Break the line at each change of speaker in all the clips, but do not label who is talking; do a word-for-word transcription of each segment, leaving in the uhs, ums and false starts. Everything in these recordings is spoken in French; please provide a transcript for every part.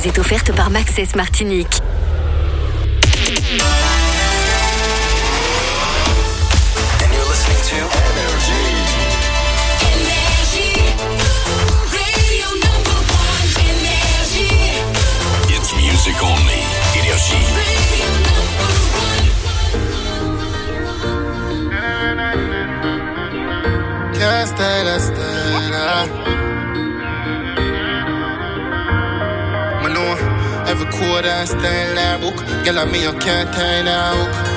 vous est offerte par Maxès Martinique.
Music only, Énergie.
Can't stay, let's stay. I know every quarter and stay in that book. Girl, I me, you can't tie that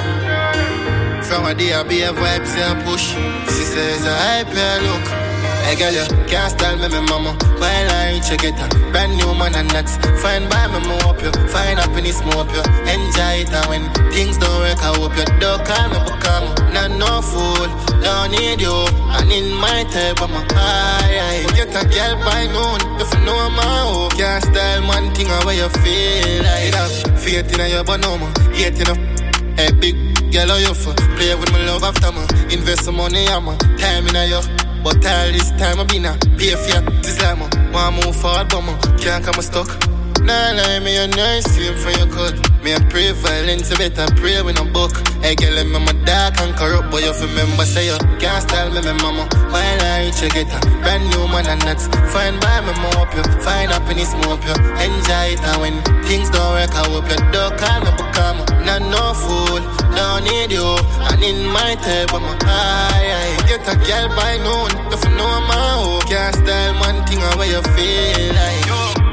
hook. From a day, I be a vibe, say I push. She says, I pay look. Hey girl, you can't style me, me mama. While I reach you get a brand new man and that's fine by me, more up you. Find happiness, more up you. Enjoy it and when things don't work, I hope you don't call me, but call me. Not no fool, don't need you. And in my type, I'm a high. Get a girl by noon, if you know my hope. Can't style one thing away you feel like. Have faith in you, but no more. Yet enough. Hey big girl, how you for? Play with my love after me. Invest some money, I'm a time in you. But all this time I've been a pay for you. This like me, want move forward but me can't come stuck. Nah, lie me a nice same for your cut. Me a pray violence, you better pray with no book. Hey girl, I'm my dark and corrupt, but you remember say you can't style me, me mama. While I reach you get a brand new man and that's fine by me, more up you. Find happiness, more up you. Enjoy it and when things don't work, I hope you don't call me, but call me. Not no fool, don't need you. And in my type, I'm a high. Get a girl by noon, if you know my hope. Can't style one thing away you feel like.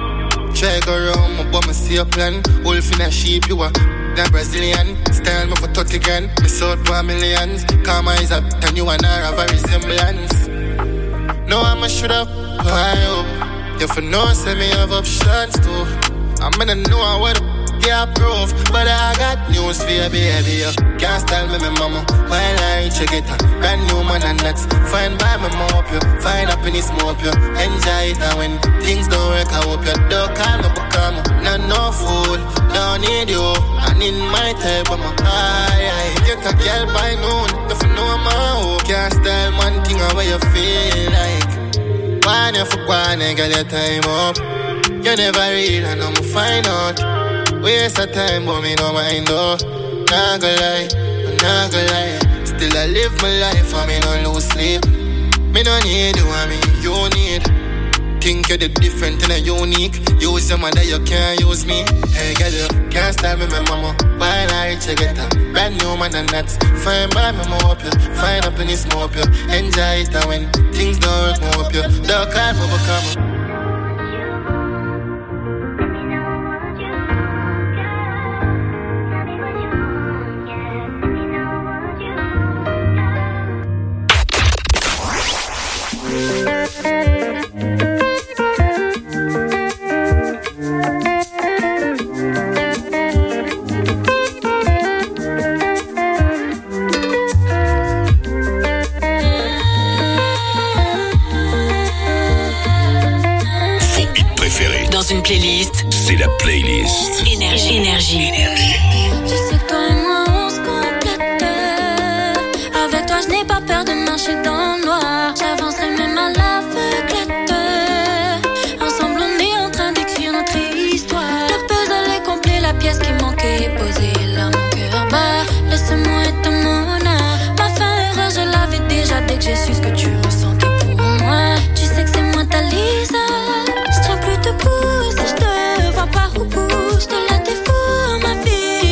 Try go around, my bum, I see a plan. Wolf in a sheep, you are that Brazilian. Style me for thirty grand, me sold for millions. Karma is up, and you and her have a resemblance. No, I'm a shoot up, I hope. If you know, say me have options too. I'm gonna know what the yeah, proof, but I got news for you, baby. You can't style me, me mama. While I reach you get a brand new man and that's fine by me, more up you. Find happiness, more up you. Enjoy it and when things don't work, I hope you don't call me, but call me. Not no fool, don't need you. And in my type, I'm a high. Get a girl by noon, if you know my hope. Can't style one thing away you feel like. Why you for one, girl, your time up. You never read and I'm find out. Waste of time, but me no mind though. Nah go lie, nah go lie. Still I live my life, and me no lose sleep. Me no need you, I mean you need. Think you're the different and a unique. Use your mother, you can't use me. Hey girl, you can't style me, my mama. While I reach you get a brand new man and that's fine by me, more up you. Find happiness, more up you. Enjoy it and when things don't work, more up you. Don't call me, but come.
Une playlist,
c'est la playlist
Énergie. Énergie.
Énergie. Tu sais que toi et moi on se complète. Avec toi je n'ai pas peur de marcher dans le noir. J'avancerai même à l'aveuglette. Ensemble on est en train d'écrire notre histoire. Le puzzle est complet, la pièce qui manquait est posée. Là mon cœur bat, laisse-moi être mon art. Ma fin erreur je l'avais déjà dès que j'ai su ce que tu ressentais pour moi. Tu sais que c'est moi ta Lisa. Je tiens plus debout. Si je te vois par où bouge, je te la défoule, ma vie.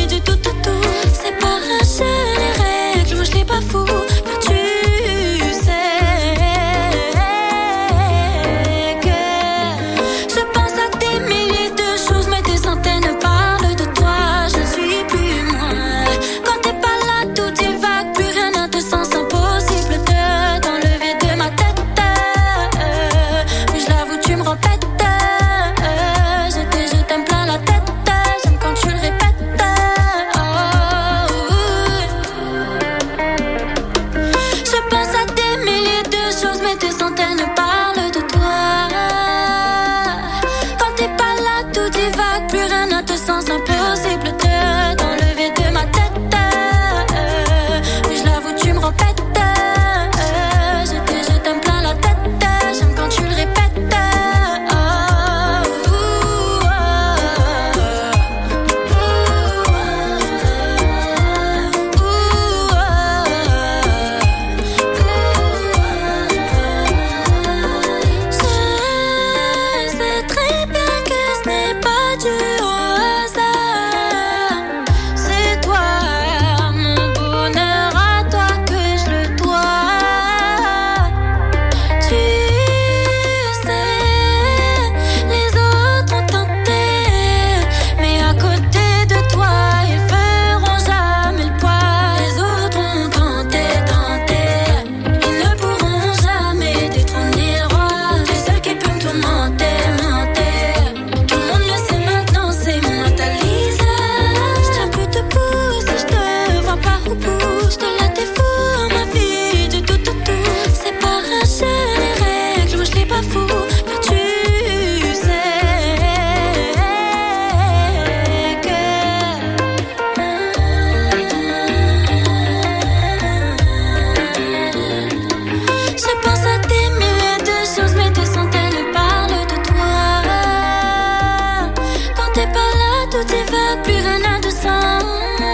rien n'a de sens.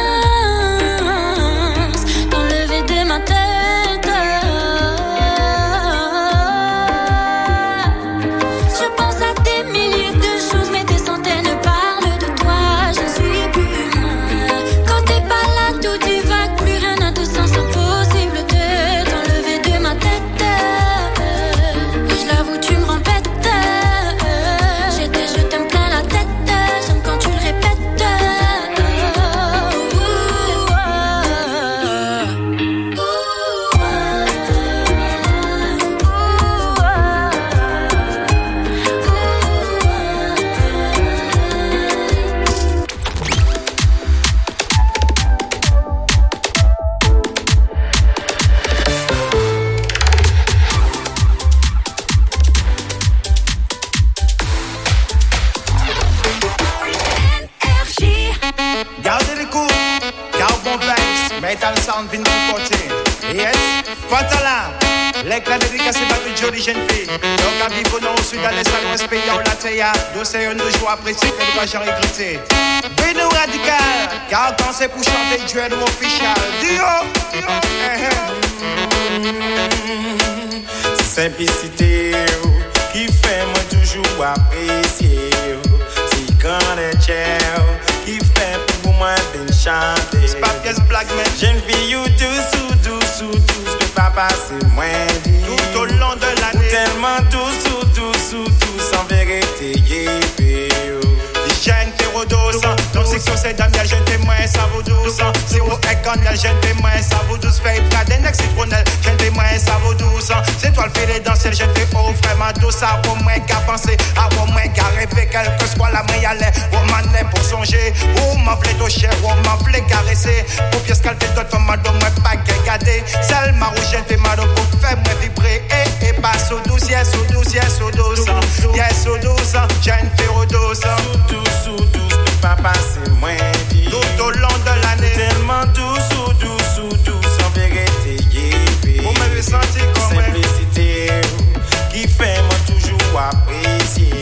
Dans le lever de ma tête, je pense à des milliers de choses, mais des centaines parlent de toi. Je ne suis plus moi. Quand t'es pas là, tout divague, plus rien n'a de sens. Impossible de t'enlever de ma tête. Je l'avoue, tu me rends bête. J'étais, je t'aime plein la tête. J'aime quand tu le répètes.
Gardez les coups, Carbon Vibes, Metal Sound vient de vous porter. Yes, Fantala, l'éclat dédicacé par toute jolie jeune fille. Donc à vivre au nord, au sud, à l'est, à l'ouest, pays en Latéa. Douceur, une de joie appréciée, mais de pas j'en regretter. Vino radical, car quand c'est pour chanter, duel ou official. Dio,
simplicité qui fait moi toujours apprécier. Si quand les chers qui fait pour moi bien chanter.
c'est pas pièce black man.
Jeune fille ou douce ou douce ou douce, peux pas passer moins dit.
Tout au long de
Ou
l'année,
tellement douce ou douce ou douce, en vérité yépé.
les jeunes férodos. Dans section c'est dame, y'a jeune témoin, ça vaut douze. C'est au écon, y'a jeune témoin, ça vaut douze. Fait braden, ex citronelle, jeune témoin, ça vaut douze. C'est toi le filet dans celle, jeune fait oh, vraiment douce. À au moins qu'à penser, à au moins qu'à rêver, quel que soit la main, y'a l'air. Oh manet pour songer, oh m'a flé au cher, oh m'a flé caresser. Pour pièce qu'elle fait d'autres femmes, madame, moi pas regarder. Celle ma rouge, jeune fait mal pour faire moi vibrer. Et, et passe au douce, yes, au douce, yes, au douce. Yes, au douce, jeune férodos.
Douce ou douce, peux pas passer moins dit.
Tout au long de l'année,
Tellement douce ou douce ou douce, en vérité yépé.
vous m'avez senti comme un
Simplicité qui fait moi toujours apprécier.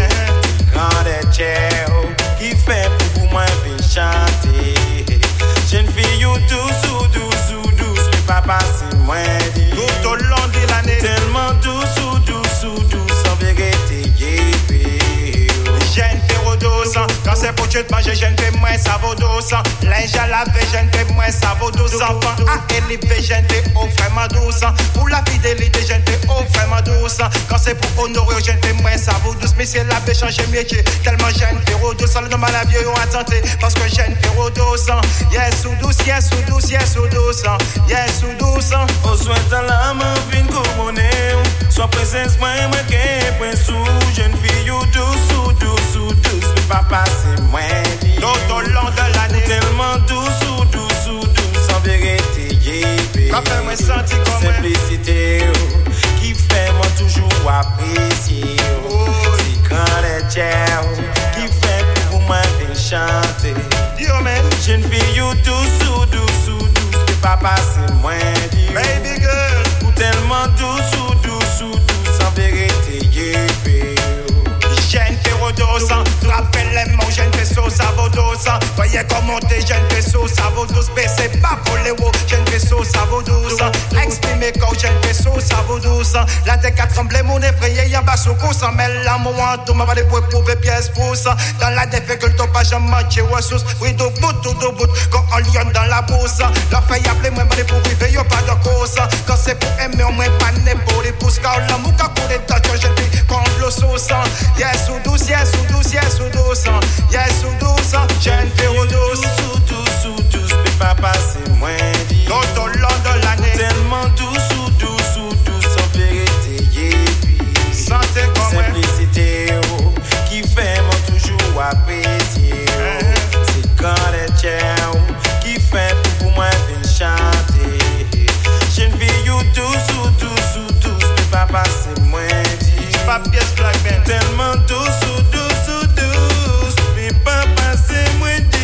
Grande et chère qui fait pour moi bien chanter. Jeune fille ou douce ou douce ou douce, peux pas passer moins dit.
tout au long de l'année.
Tellement douce ou douce ou douce, en vérité yépé.
Jeune férodos, quand c'est pour Dieu de manger, jeune fais moins, ça vaut douze. Linge à laver, jeune fais moins, ça vaut douze. Enfant à élever, jeune fais oh vraiment douce. Pour la fidélité, jeune fais oh vraiment douce. Quand c'est pour honorer, jeune fais moins, ça vaut douze. Mais c'est la paix changer métier, tellement jeune férodos. Ça le demande à la vieille ou attenter, parce que jeune férodos. Yes ou douce, yes ou douce, yes ou douce. Yes ou douce.
Au soin de l'âme, vine couronné. Soit présence, moi, moi, qu'un point sous. Jeune fille ou douce ou douce ou douce, peux pas passer moins dit.
Tout au long de l'année,
Tellement douce ou douce ou douce, en vérité yépé.
ça fait moi sentir comme un
Simplicité qui fait moi toujours apprécier. C'est quand les chers qui fait pour moi bien chanter.
Dio man,
Jeune fille ou douce ou douce ou douce, peux pas passer moins dit.
baby girl.
Ou tellement douce ou douce ou douce, en vérité yépé.
Jeune férodos, rappelle les mots, jeune faisceau, ça vaut douze. Voyez comment t'es, jeune faisceau, ça vaut douze. Baissez pas pour les hauts, jeune faisceau, ça vaut douze. Exprimez quand jeune faisceau, ça vaut douze. La tête a tremblé, mon effrayé, y'a bas au cou, sans mêle la moi, tout m'a valé pour éprouver pièce pouce. Dans la difficulté, pas jamais matché ressources. Oui, de bout, tout de bout, quand on lion dans la bourse. La fait appeler, moi, valé pour vivre, y'a pas de cause. Quand c'est pour aimer, on m'a pas né pour les pouces. Car l'amour, quand pour les tâches, jeune fille, quand le sauce. Yes, ou douce, yes, ou douce, yes, ou douce. Yes, ou douce, jeune férodos.
Douce ou douce ou douce, peux pas passer moins dit.
Tout au long de l'année,
Tellement douce ou douce ou douce, en vérité yépé.
sentez comme un
Simplicité qui fait moi toujours apprécier. C'est quand les chers qui fait pour moi bien chanter. Jeune fille ou douce ou douce ou douce, peux pas passer moins dit.
pas pièce black man.
Tellement douce ou douce ou douce, peux pas passer moins dit.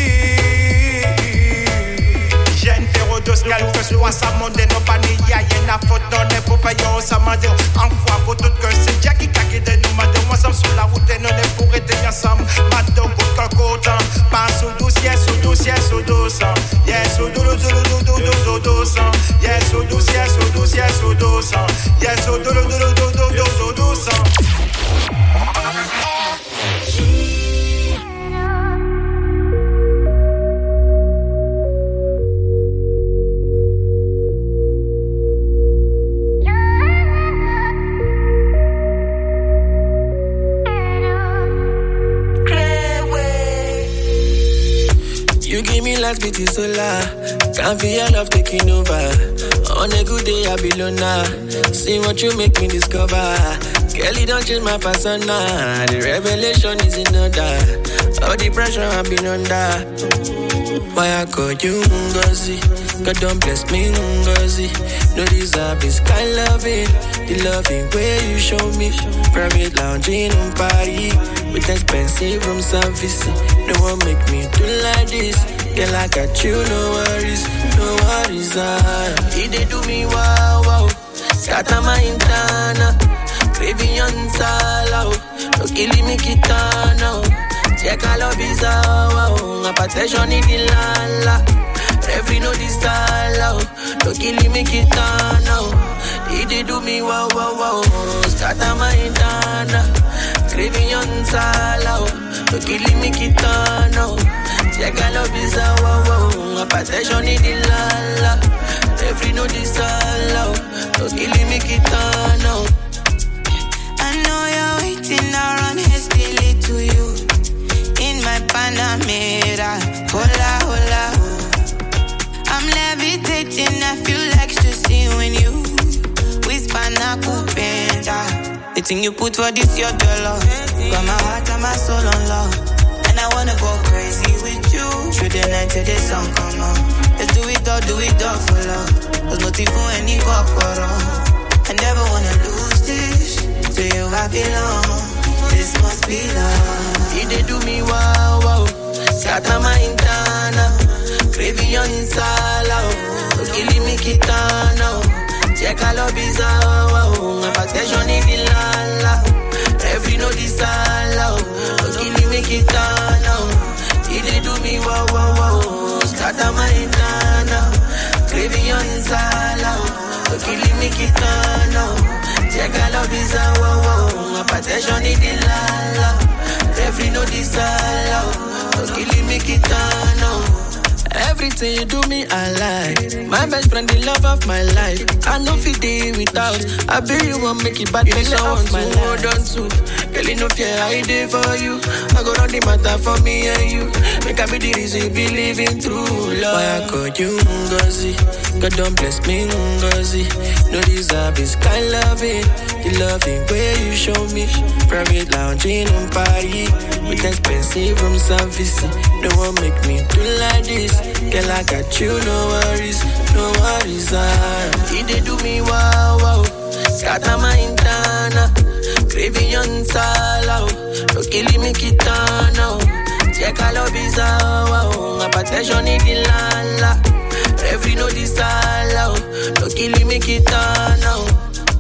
Jeune férodos, quel que soit sa monde, non pas ni y'a y'en a faute, non n'est pour payer, on s'en m'a dit. En fois pour tout que c'est Jackie qui de nous, madame, moi, ça me sur la route, non n'est pour être ensemble. Madame, côte que côte, pas sous
You give me last bit is solar. Can't feel your love taking over. On a good day, I be loner. See what you make me discover. Girl, you don't change my persona. The revelation is in order. All the pressure I've been under. Why I call you Ngozi? God don't bless me Ngozi. No deserve this kind loving. The loving way you show me. Private lounging on Paris. With expensive room service. No one make me do like this. Girl, I got you, no worries. No worries, ah. He did do me wow, wow. Scatter my intana. Craving on sala. No killing me kitana. Check all of his wow. A protection in the lala. Every no disala. No killing me kitana. He did do me wow, wow, wow. Scatter my intana. Craving on sala. No killing me kitana. Check all of his wow, wow. A protection in the lala. Every no disala. No killing me kitana.
I know you're waiting around hastily to you. In my Panamera, hola, hola. I'm levitating, I feel ecstasy when you whisper na kupenda. The thing you put for this your dollar. Got my heart and my soul on love. And I wanna go crazy with you. Through the night till the sun come on. Let's do it all, do it all for love. There's nothing for any kokoro. I never wanna lose this. To you I belong. This must be love.
He did do me wow, wow. Scatter my intana. Craving on sala. No killing me kitana. Check all of his wow. A protection in the lala. Every no disala. No killing me kitana. He did do me wow, wow, wow. Scatter my intana. Craving on sala. No killing me kitana. Check all of his wow, wow. A protection in the lala. Every no disala. No killing me kitana. Everything you do me, I like. My best friend, the love of my life. I know fit day without. I bet you won't make it bad. You want my hold on to. Girl, you know fear I did for you. I go round the matter for me and you. Make I be the reason you believe in true love. Why I call you Ngozi? God don't bless me Ngozi. No deserve this kind loving. The loving way you show me. Private lounging on Paris. With expensive room service. No one make me do like this. Girl, I got you, no worries, no worries, ah. He did do me wow, wow. Scatter my intana. Craving on sala. No killing me kitana. Check all of his wow. A protection in the lala. Every no disala. No killing me kitana.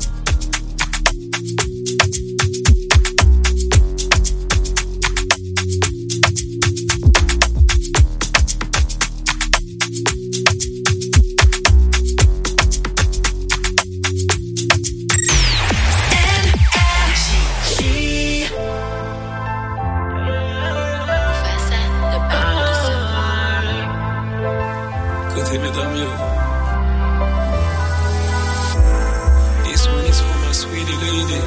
This one is for my sweetie lady.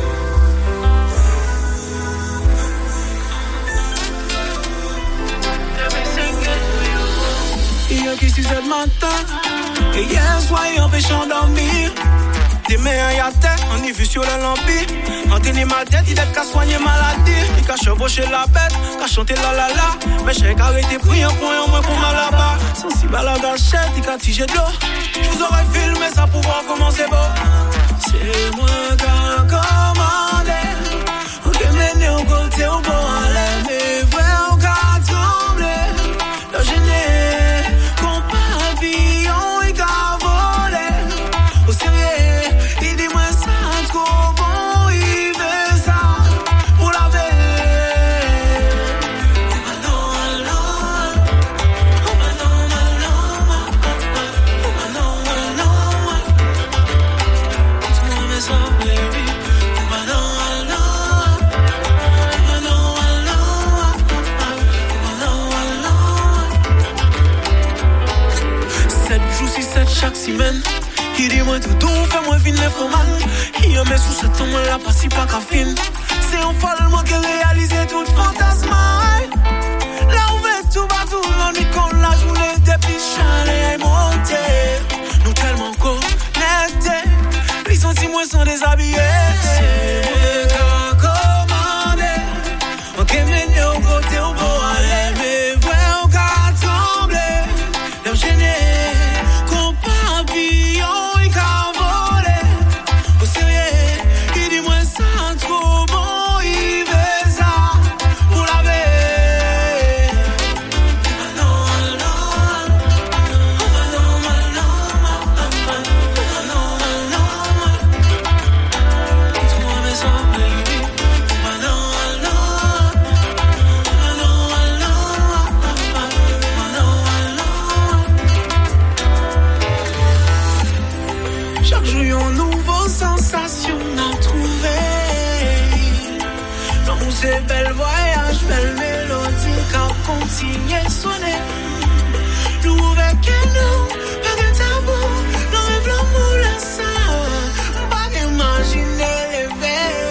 Il y a qui six heures matin et hier soir il empêche d'endormir. Des mains à terre, on y vu sur le lampi. On tenait ma tête, il est qu'à soigner maladie. Il qu'à chevaucher la bête, qu'à chanter la la la. Mais j'ai arrêté pris un point en moins pour mal là-bas. Sensible à la gâchette, il qu'à tiger de l'eau. Je vous aurais filmé ça pour voir comment c'est beau. C'est moi qui a commandé. On peut mener au côté au bon à l'air. Mais vrai, on qu'à trembler. Le gêné, qu'on pavillon et qu'à voler. Au sérieux, il dit moi ça trop bon, il veut ça pour la veille. Oh bah non, non, oh bah non, non, oh bah non, non, dis-moi mais ça, baby. Oh bah non, non, oh bah non, non, oh bah non, non. Sept jours, six, sept chaque semaine. Il dit moi tout doux, fais-moi vine les faux mal. Il y a mes sous ce temps, moi la passe pas qu'à fin. C'est un folle, moi qui réalise tout fantasme. Là où va tout va tout, l'on dit qu'on l'a déshabiller. C'est moi qui commandé. Ok, mais nous côté on peut aller, mais vrai on qu'a tremblé. L'homme gêné, qu'on papillon il qu'a volé. Au sérieux, il dit moi ça trop bon, il veut ça pour la paix. Chaque jour, une nouvelle sensation à trouver. Dans ces belles voyages, belles mélodies, quand continuer à sonner. Nous avec nous, pas de tabou, nous rêve l'amour, la sang, pas imaginer les veilles.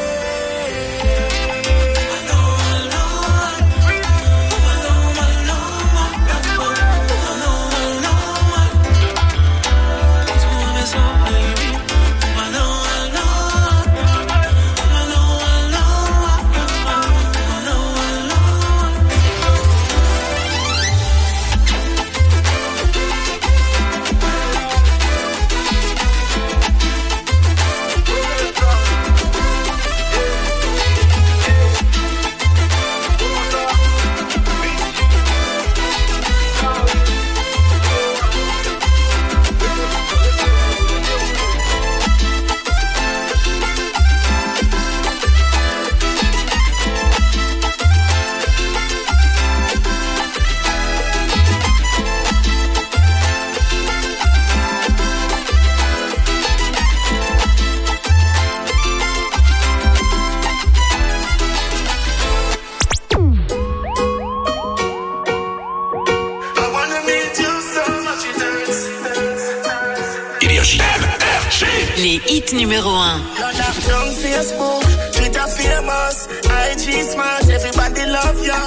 Les hits numéro un.
Young Facebook, Twitter famous, I G smart, everybody love you.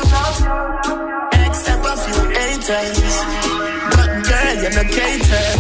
Except a few haters. But girl, you're not catered.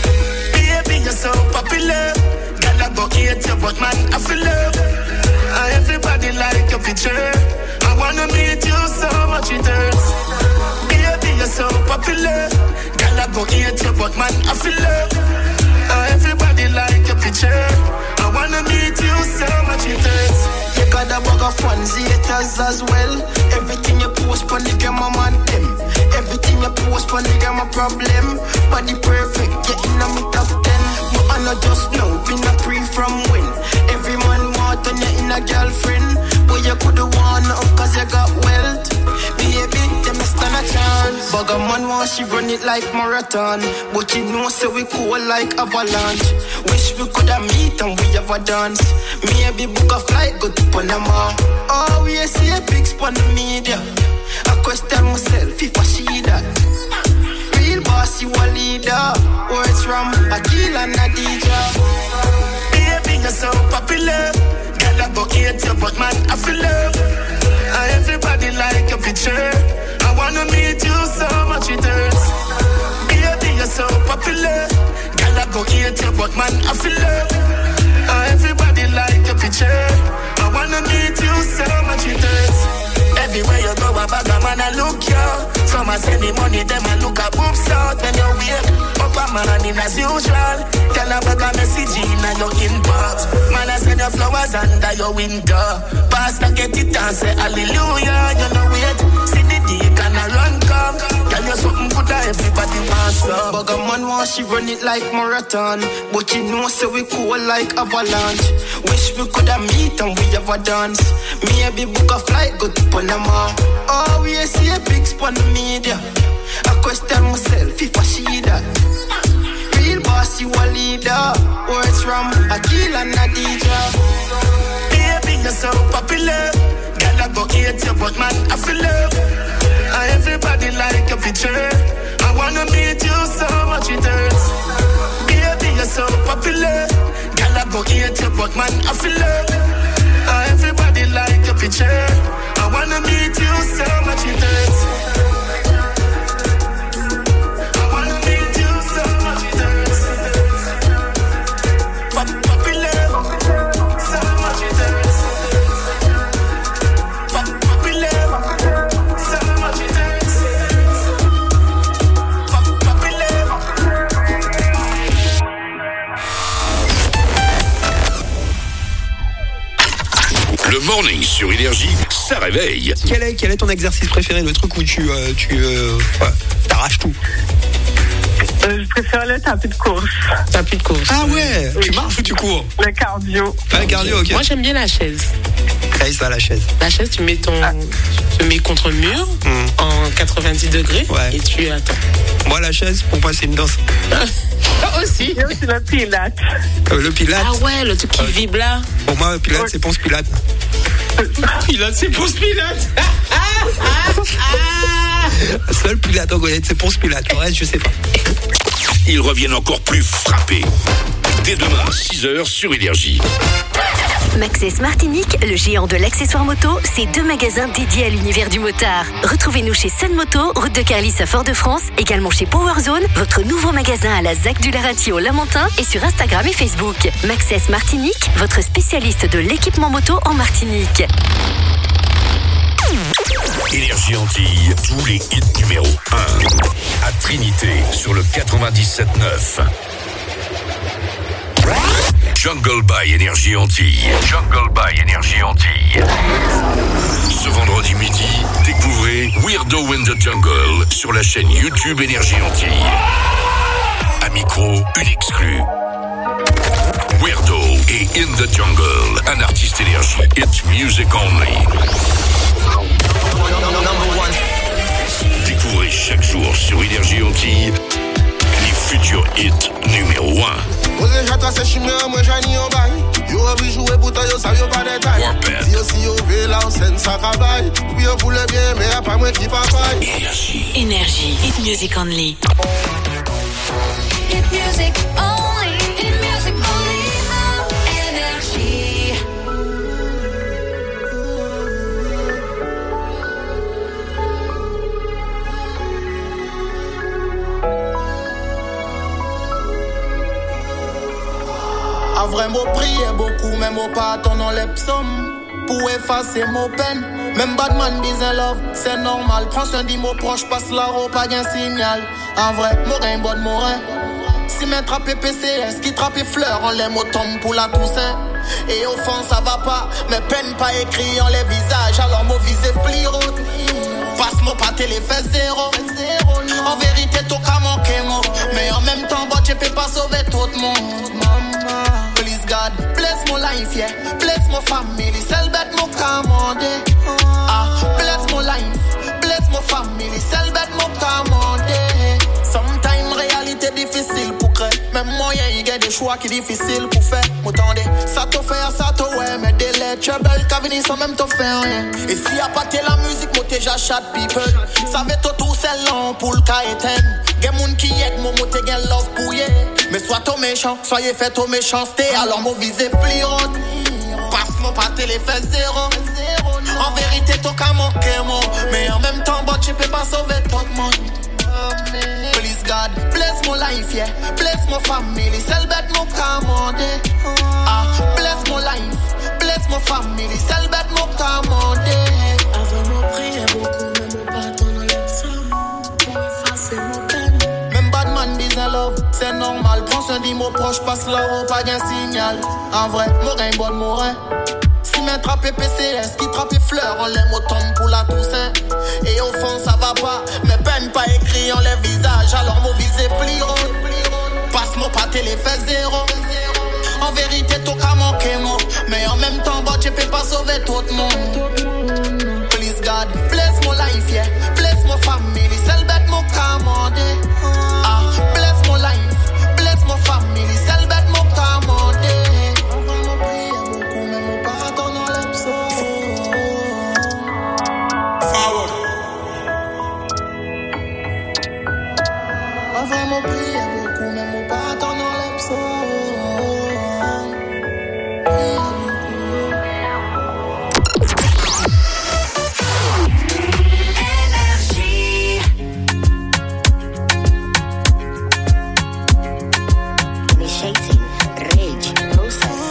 Baby, you're so popular. Girl, I go hate you, but man, I feel love. And everybody like your picture. I wanna meet you so much it hurts. Baby, you're so popular. Girl, I go hate you, but man, I feel love. Uh, everybody like your picture. I wanna meet you so much it hurts.
You got a bag of fans, haters as well. Everything you post on the game, I'm on them. Everything you post on the game, a problem. Body perfect, yeah, in my top ten. But I know just know, been a pre from when. Every man want on you in a girlfriend. But you coulda won up cause you got wealth. Baby, them a stand a chance. Bag a man want she run it like marathon. But you know say we cool like avalanche. Wish we coulda meet and we have a dance. Maybe book a flight, go to Panama. Oh, we see a big spot on the media. I question myself if I see that. Real boss, you a leader. Words from Akil and Adija.
Baby, you're so popular. Girl, I go hate you, but man, I feel love. And everybody like your picture. I wanna meet you so much it hurts. Baby, you're so popular. Girl, I go hate you, but man, I feel love. And everybody like your picture. I wanna meet you so much it hurts. Everywhere you go, a bag of man, I look you. Some a send the money, them I look a boobs out. When you wake up a man in as usual. Tell a bag of message in your inbox. Man, I send your flowers under your window. Pastor get it and say hallelujah. You know wait, see the deacon a run come. Tell you something good that everybody wants some.
Bag a man want she run it like marathon. But you know say we cool like avalanche. Wish we coulda meet and we have a dance. Maybe book a flight, go to Panama. Oh, we see a big spot on the media. I question myself if I see that. Real boss, you a leader. Words from Akil and Adija.
Baby, you're so popular. Girl, I go hate you, but man, I feel love. And everybody like your picture. I wanna meet you so much it hurts. Baby, you're so popular. Girl, I go hate you, but man, I feel love. And everybody like your picture. I wanna meet you so much it hurts. I wanna meet you so much it hurts. Pop- popular.
Morning sur Énergie, ça réveille.
Quel est, quel est ton exercice préféré, le truc où tu, euh, tu euh, ouais, t'arraches tout?
Euh, je préfère le tapis de course.
Tapis de course.
Ah ouais, oui. Tu marches ou tu cours?
Le cardio.
Ah, le cardio, ok.
Moi, j'aime bien la chaise.
Hey, ça, la chaise.
La chaise, tu mets ton, ah. tu te mets contre le mur mm. en quatre-vingt-dix degrés ouais. et tu attends.
Moi, la chaise, pour moi, c'est une danse.
Aussi.
Il y a aussi le pilate.
Euh, le pilate.
Ah ouais, le truc qui euh, vibre là.
Pour moi, le pilate, ouais. c'est Ponce Pilate.
Pilate, c'est Ponce Pilate.
Seul Pilate en connaît, c'est Ponce Pilate. Le reste, je sais pas.
Ils reviennent encore plus frappés. Dès demain, six heures sur Énergie.
Maxès Martinique, le géant de l'accessoire moto, c'est deux magasins dédiés à l'univers du motard. Retrouvez-nous chez Sun Moto, route de Carlis à Fort-de-France, également chez Powerzone, votre nouveau magasin à la ZAC du Laratier au Lamentin et sur Instagram et Facebook. Maxès Martinique, votre spécialiste de l'équipement moto en Martinique.
Énergie Antilles, tous les hits numéro un. À Trinité, sur le quatre-vingt-dix-sept neuf. Jungle by Énergie Antilles. Jungle by Énergie Antilles. Ce vendredi midi, découvrez Weirdo in the Jungle sur la chaîne YouTube Énergie Antilles. À micro, une exclue. Weirdo et In the Jungle, un artiste Énergie. It's music only. Découvrez chaque jour sur Énergie Antilles les futurs hits numéro un.
Énergie. Énergie. Hit music only.
Hit music only. Hit music only. Énergie.
A vrai mot prier beaucoup, même au pas attendant les psaumes pour effacer mon peine. Même Batman disait love, c'est normal. Prends soin de mots proches, passe la roue, pas d'un signal. En vrai, morin, bonne morin. Si m'est trappé P C S, qui trappe fleurs, on les mots tombent pour la Toussaint. Et au fond, ça va pas, mais peine pas écrit en les visages, alors mon visé pli route. Passe-moi pas télé, fait zéro. En vérité, tout qu'à manquer, moi. Mais en même temps, bon, tu peux pas sauver tout le monde. Please God, bless my life, yeah. Bless my family, celle bête mon commandé. Ah, bless my life, bless my family, celle bête mon commandé. Sometimes, réalité difficile pour créer. Même moyen, il y a des choix qui difficiles pour faire. M'attendez, ça te fait, ça te ouais. Mais délai, trouble, qu'à venir sans même te faire rien. Et si à partir la musique, moi déjà chat people. Ça va tout tout c'est long pour le cas éteindre. Gen moun qui aide, moi moi te gen love pour ye. Mais soit toi méchant, soyez fait aux méchanceté. Alors moi visez plus haute. Passe-moi pas télé, fait zéro. En vérité, toi qu'à manquer moi. Mais en même temps, bon, tu peux pas sauver tout le monde. Please God, bless my life, yeah. Bless my family, celle bête mon commandé. Ah, bless my life, bless my family, celle bête mon commandé.
Avant mon prière beaucoup, mais mon pardon dans l'examen. Pour effacer mon peine.
Même Batman disait love, c'est normal. Prends soin de mots proches, passe la roue, pas d'un signal. En vrai, morin, bonne morin. Si m'est trappé P C S, qui trappe fleurs, on les mots tombent pour la Toussaint. Et au fond, ça va pas, mais peine pas écrit en les visages, alors mon visé pli rôle. Passe-moi pas télé, fait zéro. En vérité, tout qu'à manquer, moi. Mais en même temps, bah, tu peux pas sauver tout le monde. Please God, bless my life, yeah. Bless my family, celle bête mon commandé. Ah, bless my life, bless my family, celle bête mon commandé. Avant mon prier beaucoup, mais mon pardon dans les psaumes.
Énergie. Initiating rage process.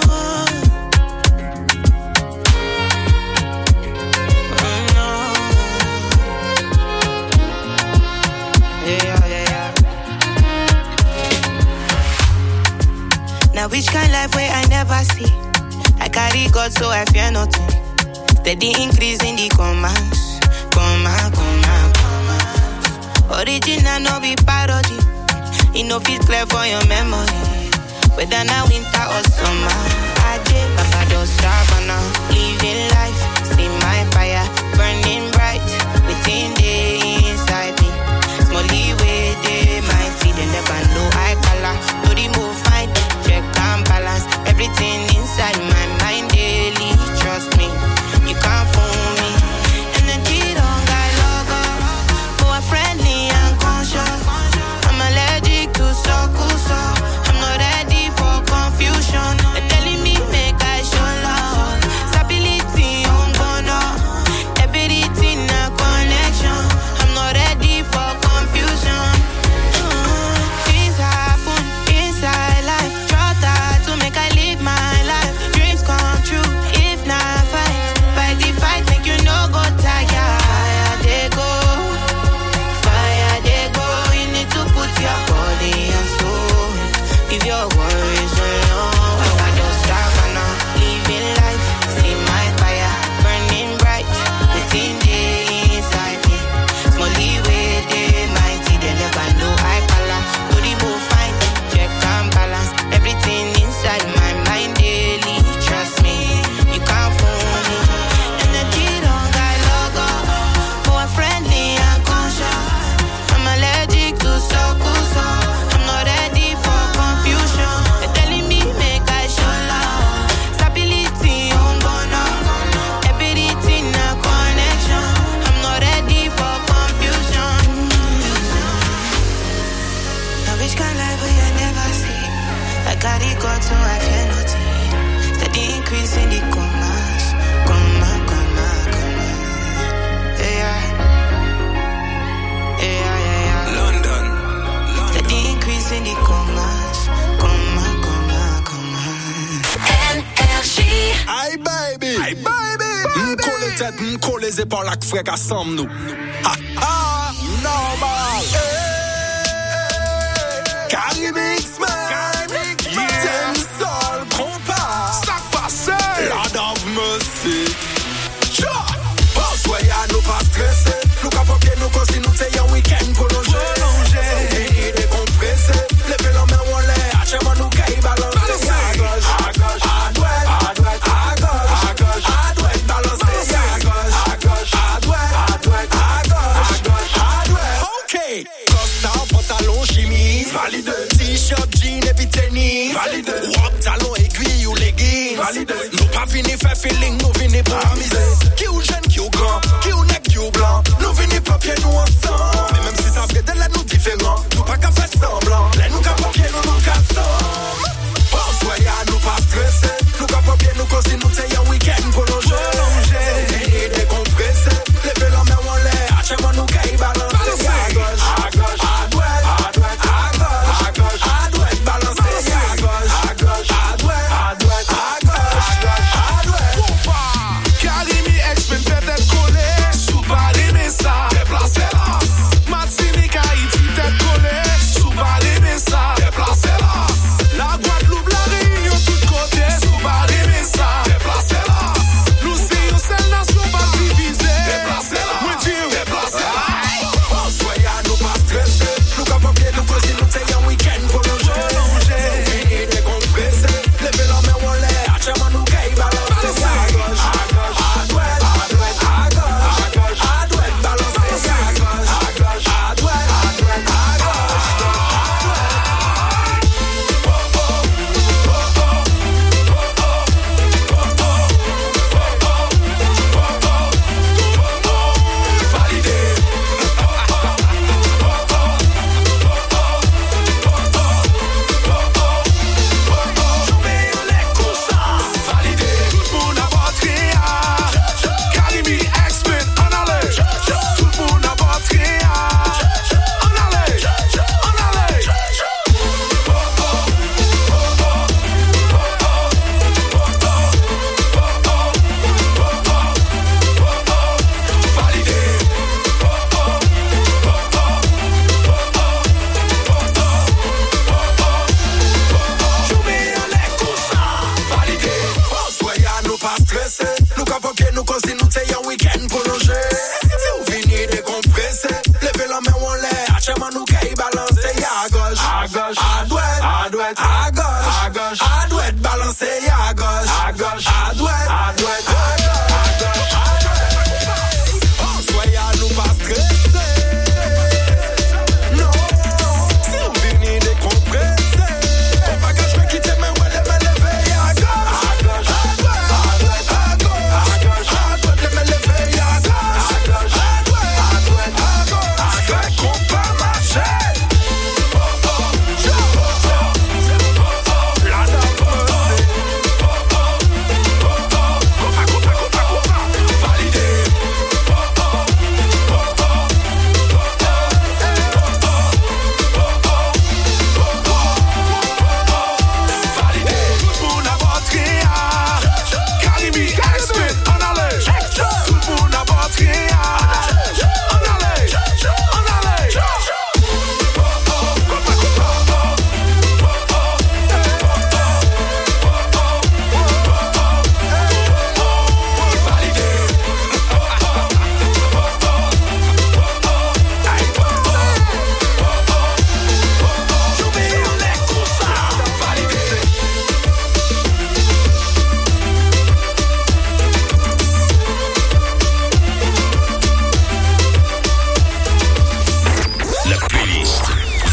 Now which kind life way I never see. I carry God so I fear nothing. Steady increase in the commas. Comma, comma, comma. Original no be parody. It no fit clear for your memory. Whether now winter or summer. I did Barbados, Savannah. Living life, see my fire burning bright within the inside me. Small leeway, they mighty. They never know I color. No remove fight, check and balance. Everything inside my mind daily. Trust me, you can't fool me. Energy don't got logo. More friendly and conscious. I'm allergic to circle, so I'm not ready for confusion. They're telling me make I show love. Stability on bono. Everything a connection. I'm not ready for confusion. Mm, things happen inside life. Try to make I live my life. Dreams come true if not fight. Fight the fight, make you no go tired. Fire they go, fire they go. You need to put your body and soul. Leave your worries alone. I just Savannah, living life. See my fire burning bright within the inside me. Small leeway, they mighty. They never know I color. No remove fine, check and balance. Everything inside my mind daily. Trust me, you can't fool me. Energy don't got logo. More friendly and conscious. I'm allergic to circle, so I'm not ready for confusion. They're telling me make I show love. Stability on bono. Everything a connection. I'm not ready for confusion. Now which kind life will you never see? I got it got so I cannot see. Steady increase in the commas. Comma, comma, comma. Yeah. Yeah, yeah, yeah.
London.
Steady increase in the commas. Comma, comma, comma.
Énergie.
Aïe baby, aïe baby, m'colle les têtes, m'colle les épaules, la frère ensemble nous. Ha ha, normal. Caribix man, Ten sol compas, stack passé, Lord of mercy. Cha, pense ouais y'a nous pas stressé, nous capopier nous cause nous t'ayez un week-end prolongé. Prolongé, décompressé, levez la main en l'air, achève nous caille balancer. À gauche, à gauche, à droite, à droite, à gauche, à gauche, à droite, balancer. À gauche, à gauche, à droite, à droite, à gauche, à gauche, à droite. Ok, costard, pantalon, chemise, valide. T-shirt, jean et puis tennis, valide. Wap, talon, aiguille ou leggings, valide. Nous pas fini faire feeling, nous vini pour amuser. Qui ou jeune, qui ou grand, qui ou nec, qui ou blanc. Nous vini papier, nous ensemble. Mais même si ça vrai de là, nous différents. Nous pas qu'à faire semblant. Là, nous qu'à papier, nous nous cassons. Pense, ouais, y'a nous pas stressé. Nous qu'à papier, nous cause nous t'ayez un week-end prolongé. Prolongé, décompressé. Levez la main en l'air, achève nous caille balancer. À gauche, à gauche, à droite, à droite, à gauche, à gauche, à droite, balancer. À gauche, à gauche, à droite, à droite, à gauche, à gauche, à droite.
Karimi exprime peut-être collé. Sous pas aimer ça. Déplacez-la. Martinique, Haïti, tête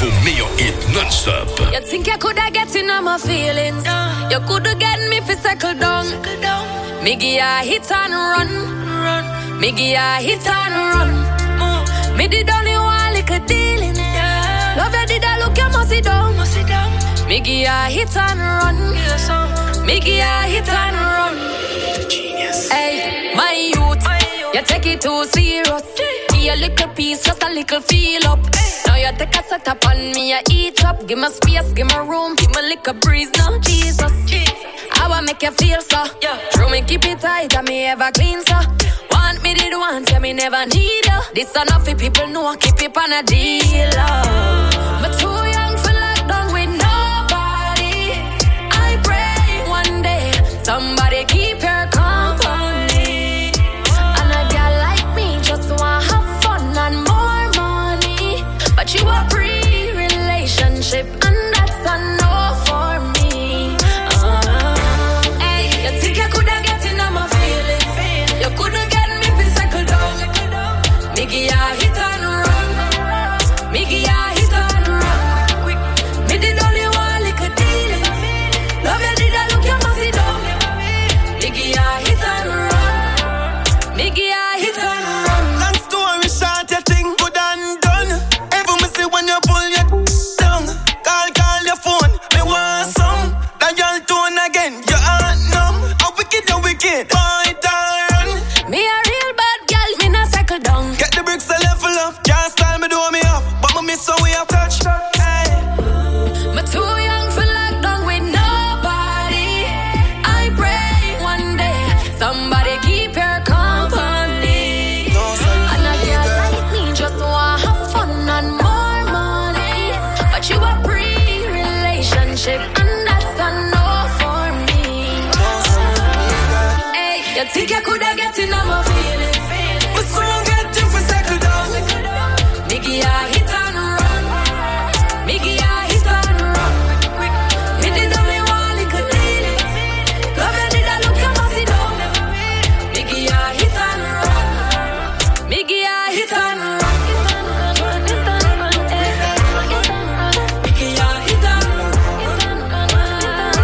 Nos meilleurs hits non-stop.
You think you coulda get in on my feelings? Yeah. You coulda get me fi settle down. down. Me give ya hit and run. run. Me give ya hit and run. Mm. Me did only one little dealings. Yeah. Love you did I look you must sit down. Must sit down. Me give ya hit and run. Yeah, me give ya hit and run. Genius. Hey, my youth, my youth. You take it too serious. Give a little piece, just a little feel up. Hey. Now you take a set up on me, I eat up. Give me space, give me room, give me little breeze now, Jesus. Jesus. I wanna make you feel so. Yeah. True me keep it tight, and me ever clean so. Want me did want, yeah me never need you. This enough for people know, keep it on a deal. Oh. But too young for lockdown with nobody. I pray one day somebody keep your company. And a girl like me just wanna have fun and more money. But you a pre-relationship and that's a no for me. Uh, hey, you think you coulda get in on my feelings? You coulda get me fi cycle down. Me give ya hit and run. Me give ya hit and run. Me did only one little dealings. Love you did I look you must sit down. Me give ya hit and run. Me give ya hit and run.
Long story short, you think good and done. Ever me see when you pull your down. Call, call your phone, me want some. That y'all tone again, you aren't numb. How wicked, you wicked, point and run.
Me a real bad girl, me not cycle down.
Get the bricks a level up, can't style me do me up. But me miss how we have touch. Hey.
Me too young for lockdown with nobody. I pray one day somebody keep your company.
No, son,
and a girl like me just wanna have fun and more money. But you a pre-relationship and that's a no for me. Hey, you think you coulda get in on my feelings?
we soon get you for settle down.
Me give ya hit and run. Me give ya hit and run. Me did only one little dealings. Love you did I look you must sit down. Me give ya hit and run. Me give ya hit and run. Me give ya hit and run.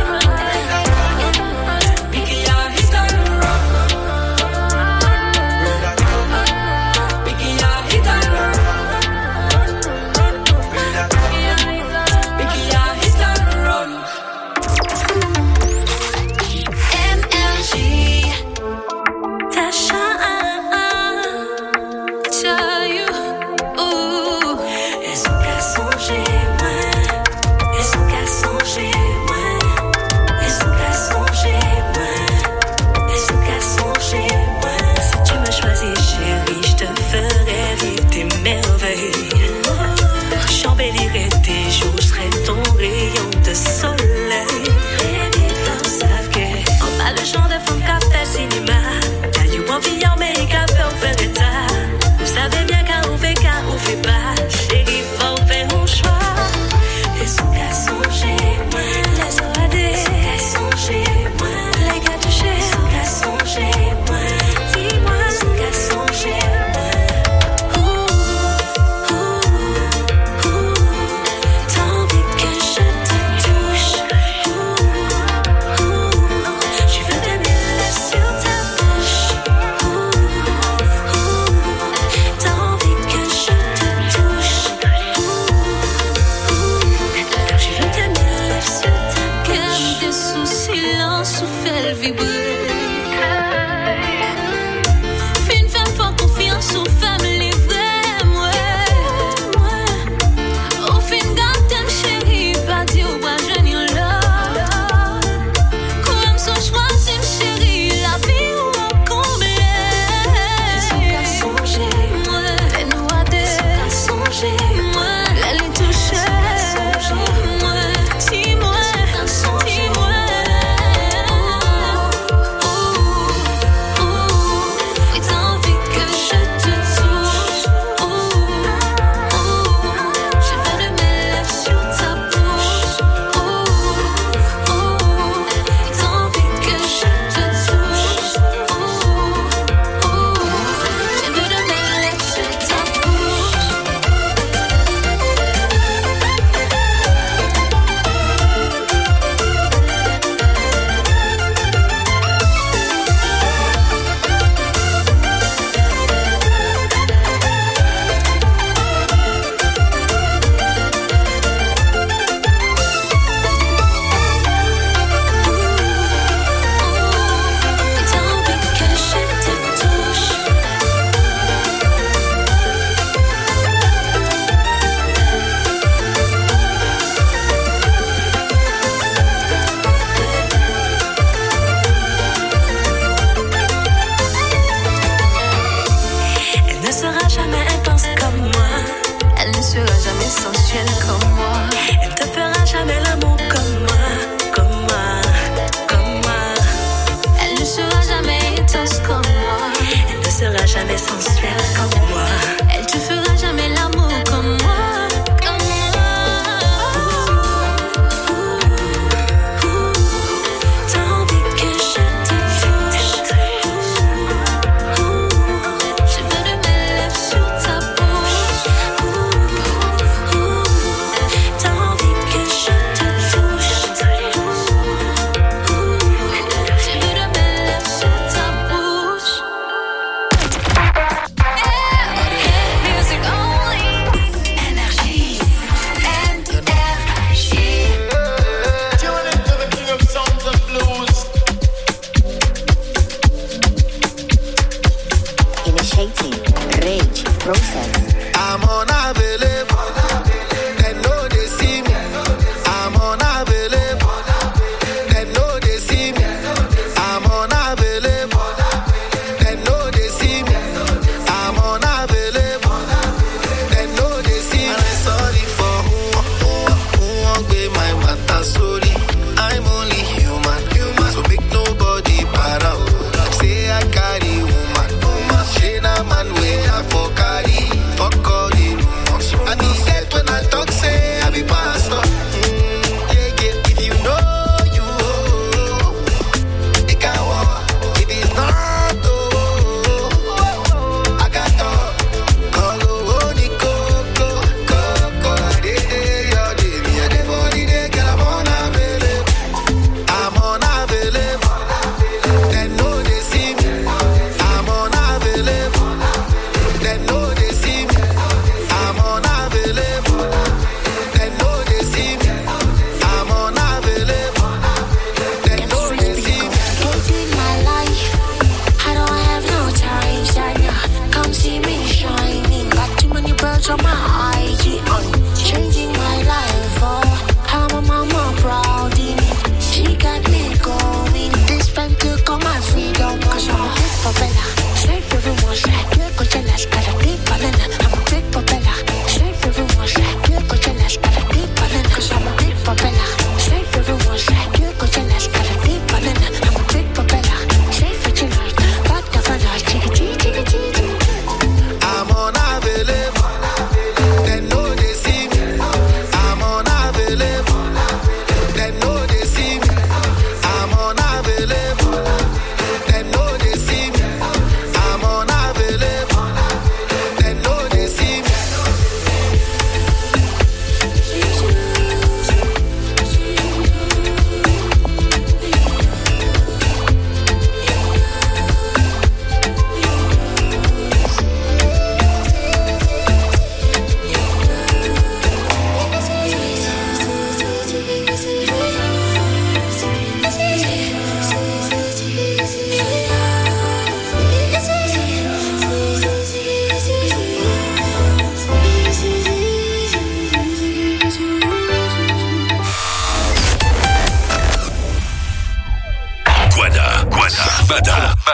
Me give ya hit and run.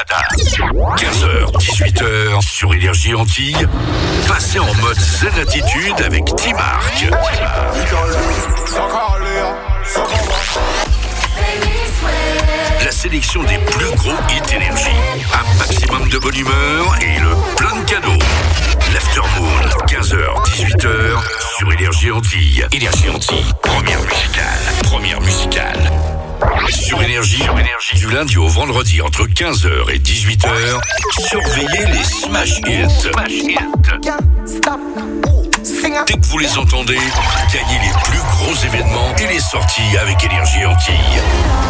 Lambada. quinze heures, dix-huit heures sur Énergie Antilles. Passez en mode zen attitude avec T-Mark. La sélection des plus gros hits énergie. Un maximum de bonne humeur et le plein de cadeaux. L'Aftermoon, quinze heures, dix-huit heures sur Énergie Antilles. Énergie Antilles, première musicale. Première musicale. Sur Énergie, sur Énergie, du lundi au vendredi entre quinze heures et dix-huit heures, surveillez les Smash Hits. Smash Hits. Dès que vous les entendez, gagnez les plus gros événements et les sorties avec Énergie Antilles.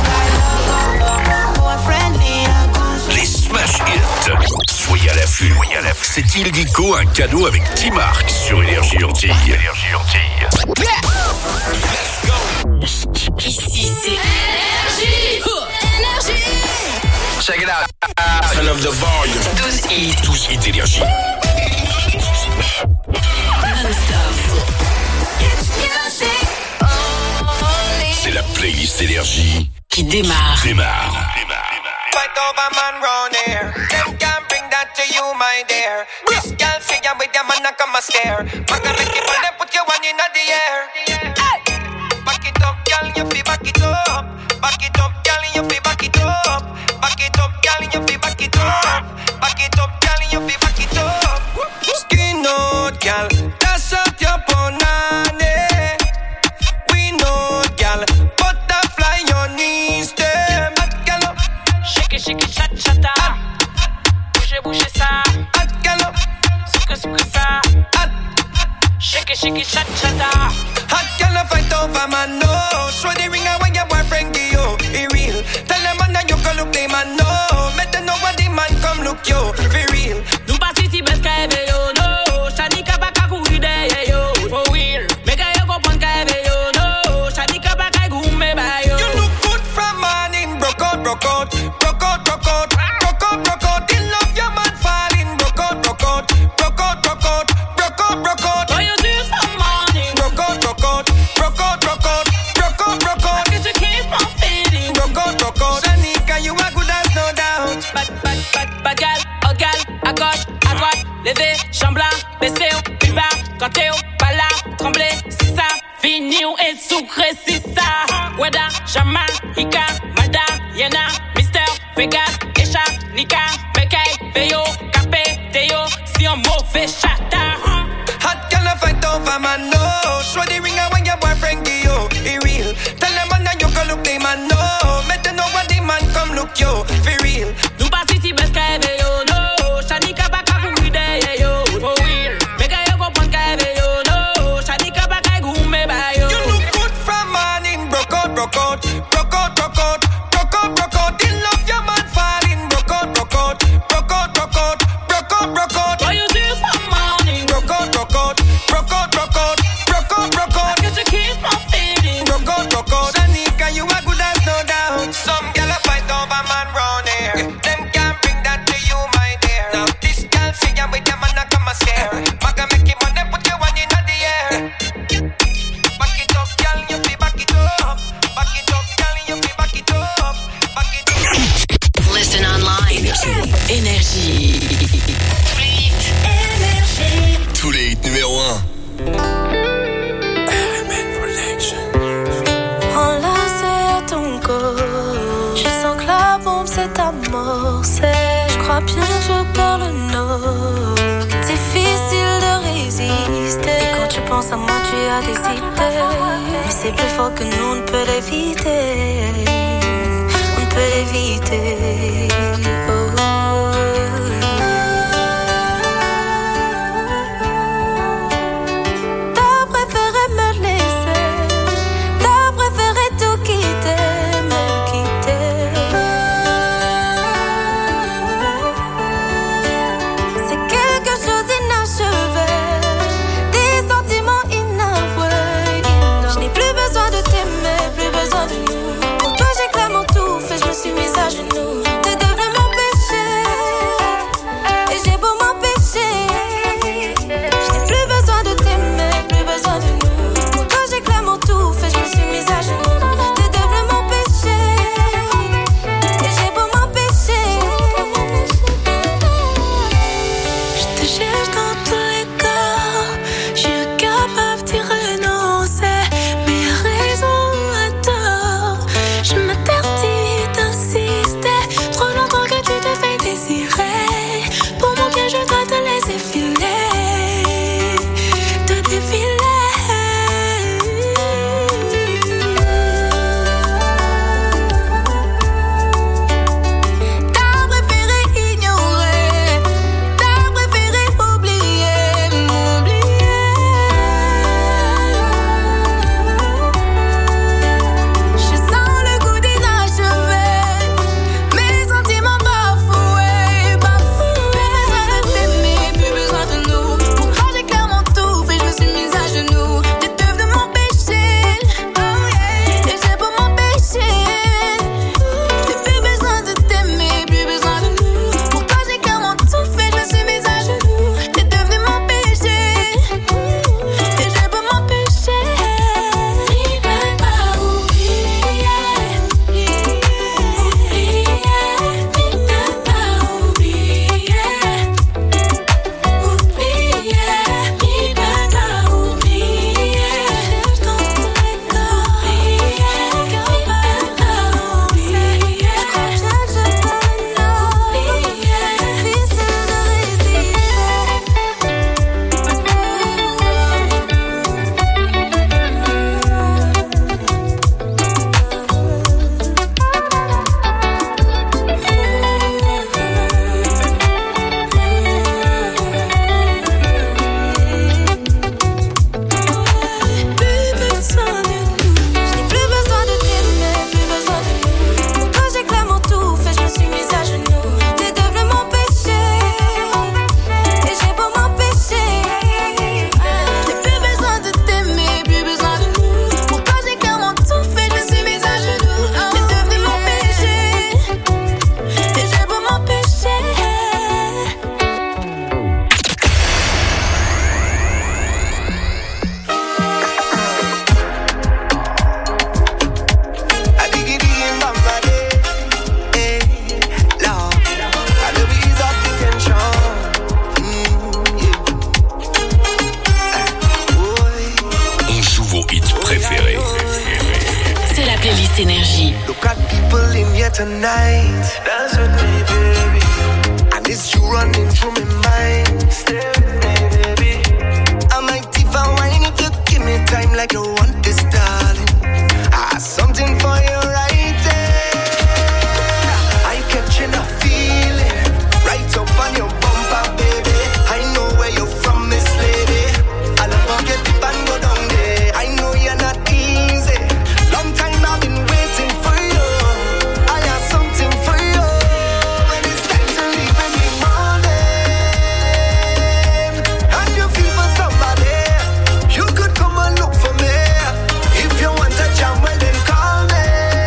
Les Smash Hits. Soyez à l'affût. C'est illico un cadeau avec T-Mark sur Énergie Antilles. Énergie Antilles. Let's go.
Ici c'est Énergie. Énergie.
Check it out. Turn up the volume.
douze hits.
douze hits Énergie. C'est la playlist Énergie
qui démarre.
Démarre.
Fight over man round here. Them can't bring that to you, my dear. This girl see ya with your man, I come a scare. Maka make it when they put your one in the air. Back it up, girl, you feel back it up. Back it up, girl, you feel back it up. Back it up, girl, you feel back it up. Back it up, girl, you feel back it up. Skin out, girl, dash out your punani. We know, girl, butterfly your knees, them.
Shake it, shake it, chat, chata. Bougez, bougez ça. Souk, souk ça. Shake it, shake it, chat, chata.
Hot girl, fight over man, no. Show the ring when your boyfriend give you. It real. Tell them man that you can look them man, no. Make them know what the man come look you. For real.
Nou pas si si bes ka eve yo, no. Shani ka baka kouri de yo. For real. Make a yo kompon ka eve yo, no. Shani ka baka gume ba yo.
You look good from morning, broke out, broke out. Broke out, broke out. Broke out, broke out. In love your man falling. Broke out, broke out. Broke out, broke out. Broke out, broke out.
What you do from morning?
Broke out, broke out. Broke out, broke out. Broke out, broke out.
Did you keep on feeding?
Broke out, broke out. Shanika, you are good as no doubt.
Bad, bad, bad, bad gal, oh gal, à gauche, à droite, levé, chambla, baissé, plus bas, quand t'es au pas là, tremblé, c'est ça, fini ou est sucré, c'est ça. Weda, Jamaïca, Mada, Yena, Mister, Vegas, Esha, Nika, Bekay, Veyo, Capé, Teo, si on mauvais chata.
Hot girl, fight over man, no. Show the ring when your boyfriend give you. It real. Tell them man that you can look them man, no. Make them know what the man come look you. For real.
Nou pas si si bes ka eve yo, no. Shani ka baka kouri de yo. For real. Make a yo kompon ka eve yo, no. Shani ka baka gume ba yo.
You look good from morning. Broke out, broke out. Broke out, broke out. Broke out, broke out. In love your man falling. Broke out, broke out. Broke out, broke out. Broke out, broke out.
What you do from morning?
Broke out, broke out. Broke out, broke out. Broke out, broke out.
Did you keep on feeding?
Broke out, broke out. Shanika, you are good as no doubt. Some gyal a fight over man round here. Them can't bring that to you, my dear. Now this gyal see ya with your man, I come a scare. Maga make him money, put your one in the air. Back it up, gyal, you feel back it up. Back it up, gyal, you feel back it up. Back it up.
Listen online. Énergie. Énergie.
Tous les hits numéro un.
Enlacé à ton corps, je sens que la bombe s'est amorcée. Je crois bien que je perds le nord. Difficile de résister. Et quand tu penses à moi, tu as des idées. Mais c'est plus fort que nous, on ne peut l'éviter. On ne peut l'éviter. Oh. Pour toi j'ai clairement tout fait, je me suis mise à genoux. T'es devenu mon
préférée.
C'est la playlist Énergie.
Look at people in here tonight. Dance with me, baby. And it's you running through my mind. Stay with me, baby. I might even whine if you give me time like you want this, darling. I have something for you right there. Are you catching a feeling? Right up on your bumper, baby. I know where you're from, Miss Lady. I'll never get deep and go down there. I know you're not easy. Long time I've been waiting for you. I have something for you. When it's time to leave in the morning, and you feel for somebody, you could come and look for me. If you want a jam, well then call me.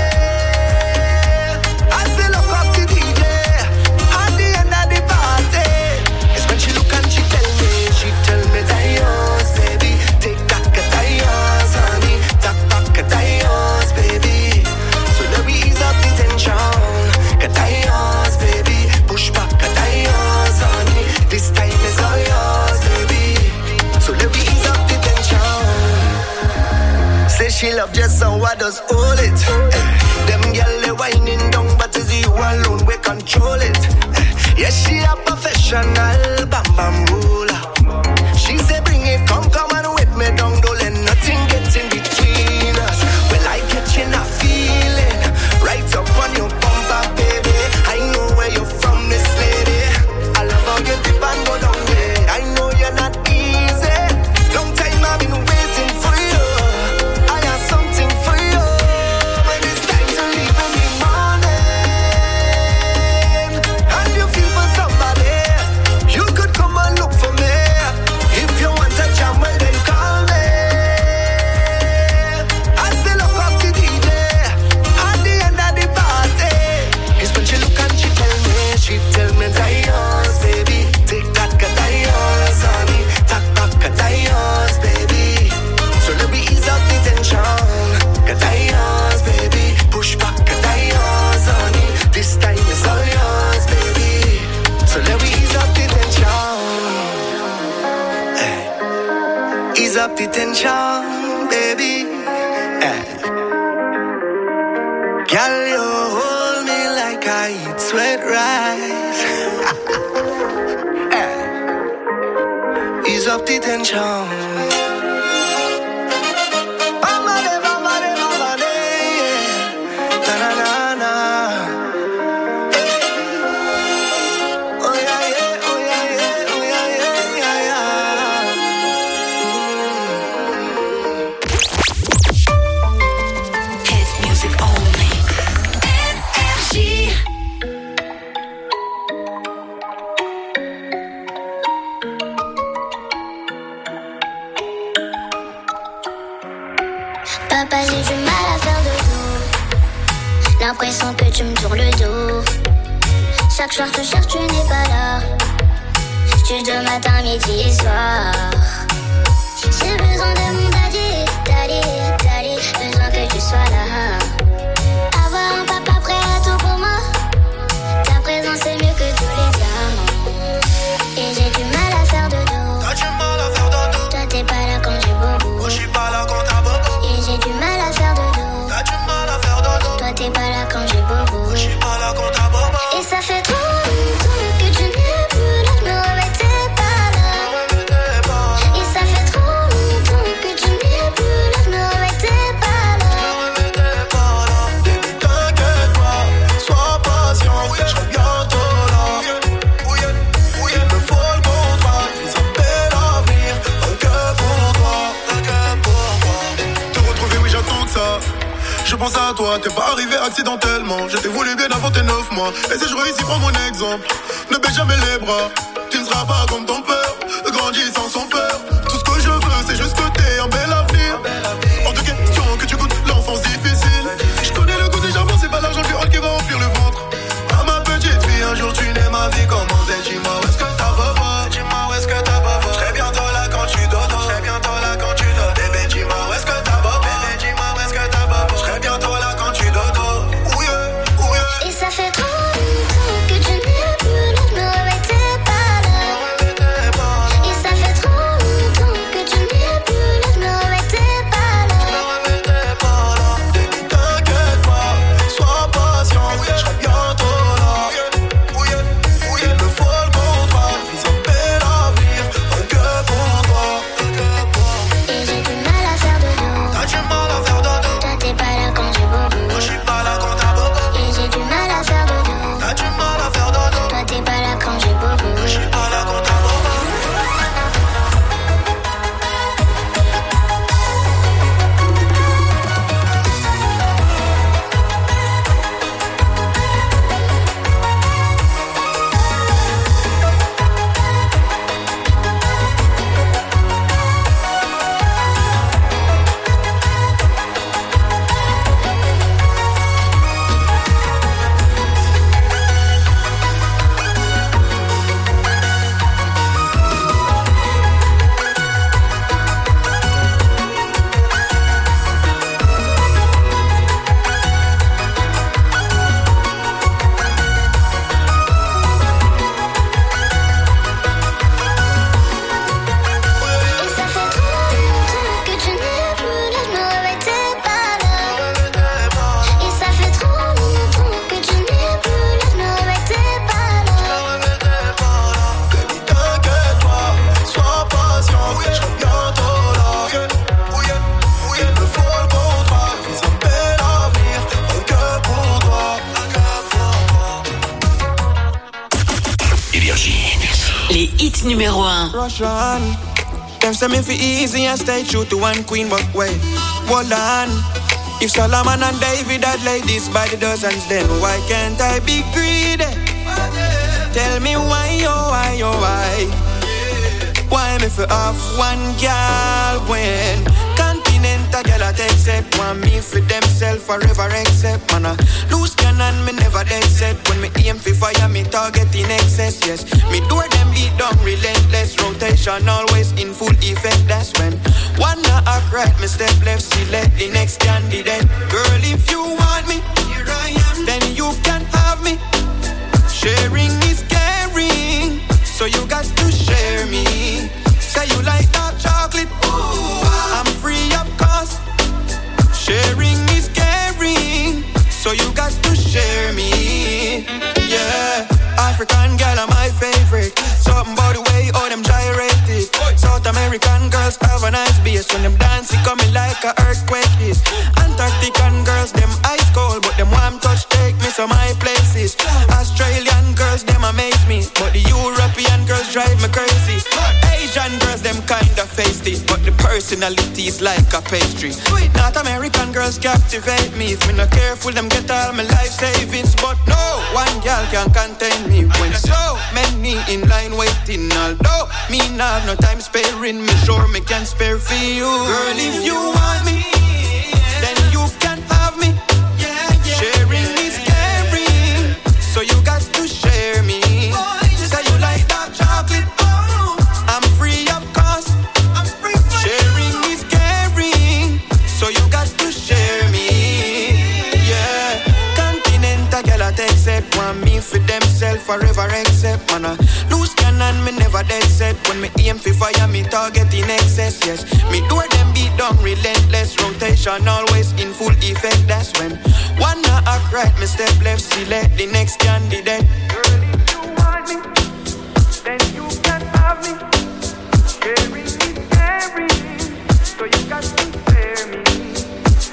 I still look up the D J at the end of the party. It's when she look and she tell me, she tell me that yours, baby. Take that that yours, honey. That back that yours, baby. So let me ease up the tension. That yours, baby. Push back that yours, honey. This time is all yours, baby. So let me ease up the tension. Say she love just so I just hold it. Eh, them gyal they whining down, but it's you alone we control it. Eh, yes, she a professional bam bam ruler. She say bring it, come come and whip me down, don't let nothing get in between us. Well I catching a feeling right up on your bumper, baby. I know where you're from, Miss Lady. I love how you dip and go down there. I know you're not easy. Long time I've been waiting for you. I have something for you. When it's time to leave in the morning, and you feel for somebody, you could come and look for me. If you want a jam, well then call me. I still look up the D J at the end of the party. It's when she look and she tell me, she tell me that yours, baby. Take that that yours, honey. Take back that yours, baby. So let me ease up the tension. That yours, baby. Push back that yours, honey. This time is all yours, baby. So let me ease up the tension. Eh. Ease up the tension, baby. Eh. Girl, you hold me like I eat sweat rice. Eh. Ease up the tension. Mama de, mama de, mama de, yeah. Na na na na. Oh yeah yeah, oh yeah yeah, oh yeah yeah, yeah yeah.
Hit music only. Énergie.
Papa, j'ai du mal à faire de dos. L'impression que tu me tournes le dos. Chaque soir te cherche, tu n'es pas là. Tu de matin, midi et soir. J'ai besoin de mon daddy, daddy, daddy. Besoin que tu sois là. Avoir un papa prêt à tout pour moi. Ta présence est mieux que tous les diamants. Et j'ai du mal à faire de dos.
T'as du mal à faire de dos.
Toi t'es pas là quand j'ai bobo.
Moi j'suis pas là quand t'as bobo.
Et j'ai du mal à faire de dos.
T'as du mal à faire de dos.
Toi t'es pas là quand j'ai bobo.
Moi j'suis pas là quand t'as bobo.
Et ça fait trop longtemps que tu n'es plus là. Je me réveille, t'es pas là. Et ça fait trop longtemps que tu n'es plus là. Je me réveille, t'es pas là.
Baby t'inquiète pas, sois patient, j'serai bientôt là. Il me faut le contrat, fils un bel avenir, rien que pour toi, rien que pour moi. Te retrouver, oui j'attends que ça. Je pense à toi, t'es pas arrivé accidentellement. Je t'ai voulu bien avant tes neuf mois. Et si je réussis, prends mon exemple. Ne baisse jamais les bras. Tu ne seras pas comme ton père, grandissant sans peur. Tout ce que je veux, c'est juste que t'aies un bel avenir. Hors de question que tu goûtes l'enfance difficile. Je connais le goût des jambons, c'est pas l'argent du rôle qui va remplir le ventre. À ma petite fille, un jour tu n'es ma vie, comment t'es? Dis-moi où est-ce que t'as besoin? Dis-moi où est-ce que t'as besoin? Je serai bientôt là quand tu dodo. Je serai bientôt là quand tu dodo. Bébé, dis-moi où est-ce que t'as besoin? Bébé, dis-moi où est-ce que t'as besoin? Je serai bientôt là quand tu dodo. Ouh yeah, ouh yeah.
Et ça fait trop longtemps que tu n'es plus là. Je me réveille, t'es pas là. Et ça fait trop longtemps
numéro un.
Russian. Them say me fi easy and stay true to one queen, but wait, hold on. If Solomon and David had ladies by the dozens, then why can't I be greedy? Tell me why, oh why, oh why? Why me fi off one girl when Continental girl I take set want me for themself forever except man a loose cannon me never dead set when me aim fi fire me target in excess. Yes, me door them beat down relentless rotation always in full effect. That's when one not act right me step left select the next candidate. Girl if you want me here I am then you can have me. Sharing is caring, so you got to share me. Say you like dark chocolate, ooh, I'm free of cost. Sharing is caring, so you got to share me. Yeah, African girl are my favorite. Something about the way all them gyrated. South American girls have a nice bass when them dancing coming like a earthquake hit. Antarctican girls them ice cold, but them warm touch take me to my places. Australian girls them amaze me, but the European girls drive me crazy. Asian girls them kinda feisty, but the personality is like a pastry. North American girls captivate me. If me not careful, them get all my life savings. But no, one girl can contain me when so many in line waiting. Although me not have no time sparing, me sure me can spare for you. Girl, if you want me, then you can have me. Sharing is caring, so you got to share me. Say you like dark chocolate, I'm free of cost. Sharing is caring, so you got to share me. Yeah, Continental girl I take set want me for themself forever except man a loose cannon me never dead set when me aim fi fire me target in excess. Yes, me door them beat down relentless rotation always in full effect. That's when one not act right me step left select the next candidate. Girl if you want me then you can have me. Sharing is caring, so you got to